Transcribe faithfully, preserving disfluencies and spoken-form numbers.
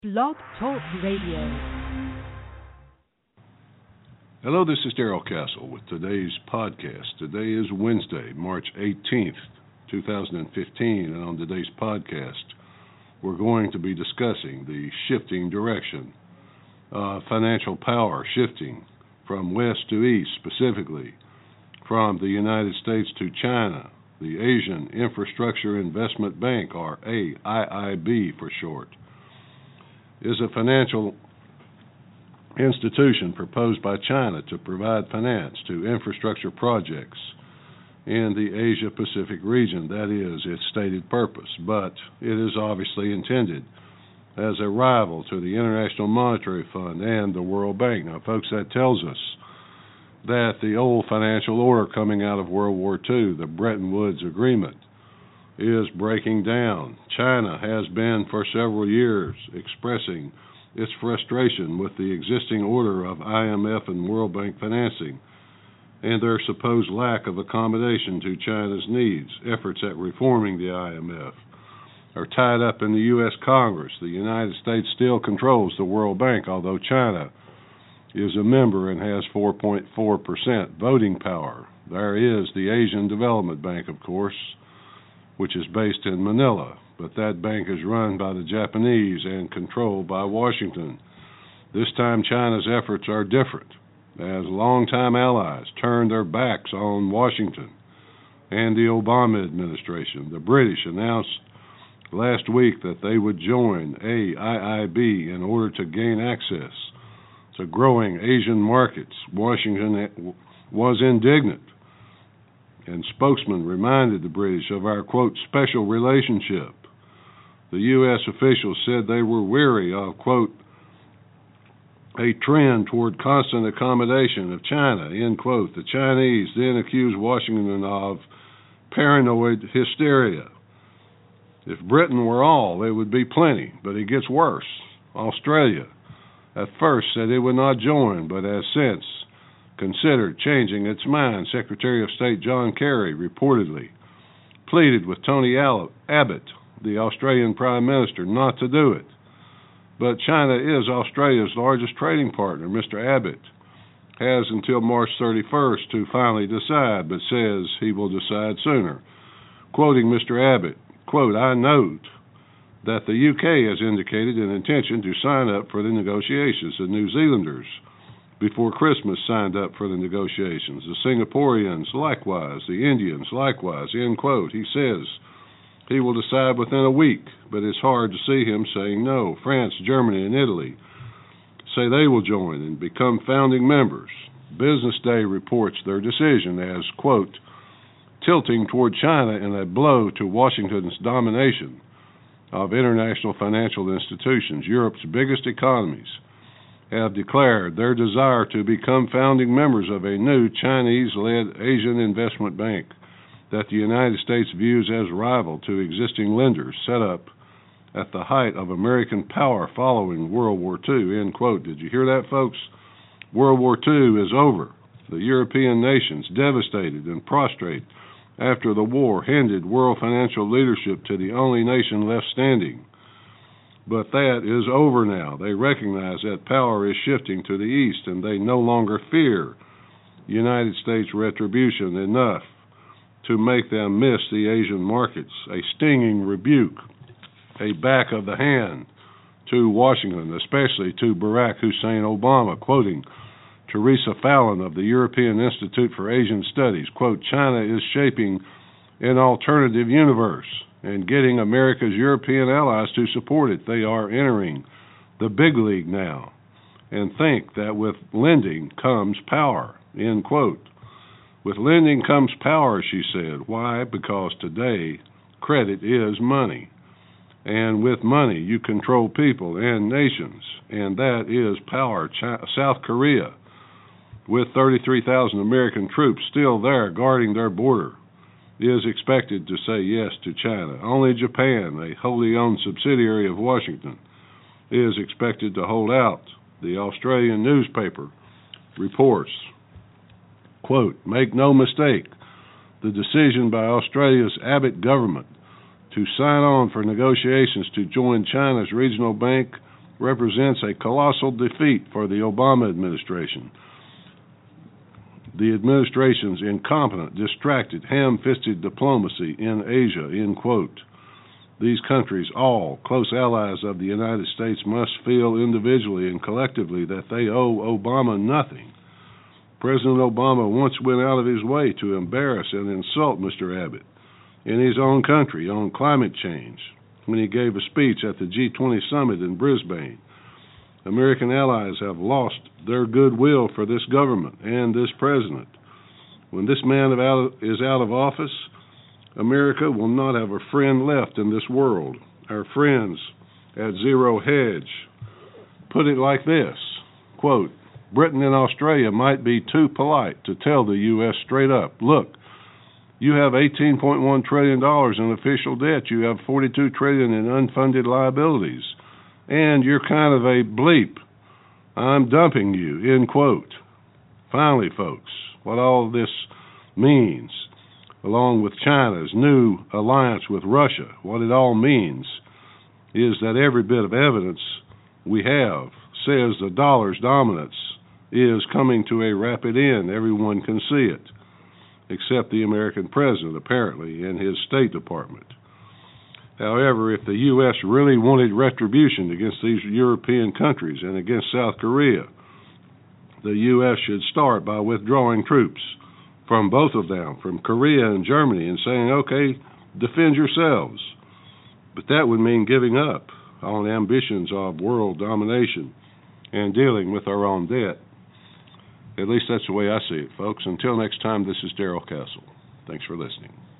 Blog Talk Radio. Hello, this is Darrell Castle with today's podcast. Today is Wednesday, March eighteenth, two thousand fifteen, and on today's podcast, we're going to be discussing the shifting direction, uh, financial power shifting from west to east, specifically from the United States to China, the Asian Infrastructure Investment Bank, or A I I B for short, is a financial institution proposed by China to provide finance to infrastructure projects in the Asia-Pacific region. That is its stated purpose, but it is obviously intended as a rival to the International Monetary Fund and the World Bank. Now, folks, that tells us that the old financial order coming out of World War Two, the Bretton Woods Agreement, is breaking down. China has been for several years expressing its frustration with the existing order of I M F and World Bank financing and their supposed lack of accommodation to China's needs. Efforts at reforming the I M F are tied up in the U S Congress. The United States still controls the World Bank, although China is a member and has four point four percent voting power. There is the Asian Development Bank, of course, which is based in Manila, but that bank is run by the Japanese and controlled by Washington. This time, China's efforts are different, as longtime allies turn their backs on Washington and the Obama administration. The British announced last week that they would join A I I B in order to gain access to growing Asian markets. Washington was indignant, and spokesman reminded the British of our, quote, special relationship. The U S officials said they were weary of, quote, a trend toward constant accommodation of China, end quote. The Chinese then accused Washington of paranoid hysteria. If Britain were all, it would be plenty, but it gets worse. Australia at first said it would not join, but has since considered changing its mind. Secretary of State John Kerry reportedly pleaded with Tony Abbott, the Australian Prime Minister, not to do it. But China is Australia's largest trading partner. Mister Abbott has until March thirty-first to finally decide, but says he will decide sooner. Quoting Mister Abbott, quote, I note that the U K has indicated an intention to sign up for the negotiations. The New Zealanders before Christmas signed up for the negotiations. The Singaporeans likewise, the Indians likewise, end quote. He says he will decide within a week, but it's hard to see him saying no. France, Germany, and Italy say they will join and become founding members. Business Day reports their decision as, quote, tilting toward China in a blow to Washington's domination of international financial institutions. Europe's biggest economies have declared their desire to become founding members of a new Chinese-led Asian investment bank that the United States views as rival to existing lenders set up at the height of American power following World War Two, end quote. Did you hear that, folks? World War Two is over. The European nations, devastated and prostrate after the war, handed world financial leadership to the only nation left standing. But that is over now. They recognize that power is shifting to the east, and they no longer fear United States retribution enough to make them miss the Asian markets. A stinging rebuke, a back of the hand to Washington, especially to Barack Hussein Obama, quoting Teresa Fallon of the European Institute for Asian Studies, quote, China is shaping an alternative universe and getting America's European allies to support it. They are entering the big league now and think that with lending comes power, end quote. With lending comes power, she said. Why? Because today credit is money. And with money you control people and nations, and that is power. Ch- South Korea, with thirty-three thousand American troops still there guarding their border, is expected to say yes to China. Only Japan, a wholly owned subsidiary of Washington, is expected to hold out. The Australian newspaper reports, quote, make no mistake, the decision by Australia's Abbott government to sign on for negotiations to join China's regional bank represents a colossal defeat for the Obama administration. The administration's incompetent, distracted, ham-fisted diplomacy in Asia, end quote. These countries, all close allies of the United States, must feel individually and collectively that they owe Obama nothing. President Obama once went out of his way to embarrass and insult Mister Abbott in his own country on climate change when he gave a speech at the G twenty summit in Brisbane. American allies have lost their goodwill for this government and this president. When this man is out of office, America will not have a friend left in this world. Our friends at Zero Hedge put it like this, quote, Britain and Australia might be too polite to tell the U S straight up, look, you have eighteen point one trillion dollars in official debt, you have forty-two trillion dollars in unfunded liabilities, and you're kind of a bleep. I'm dumping you, end quote. Finally, folks, what all this means, along with China's new alliance with Russia, what it all means is that every bit of evidence we have says the dollar's dominance is coming to a rapid end. Everyone can see it, except the American president, apparently, and his State Department. However, if the U S really wanted retribution against these European countries and against South Korea, the U S should start by withdrawing troops from both of them, from Korea and Germany, and saying, okay, defend yourselves. But that would mean giving up on ambitions of world domination and dealing with our own debt. At least that's the way I see it, folks. Until next time, this is Darrell Castle. Thanks for listening.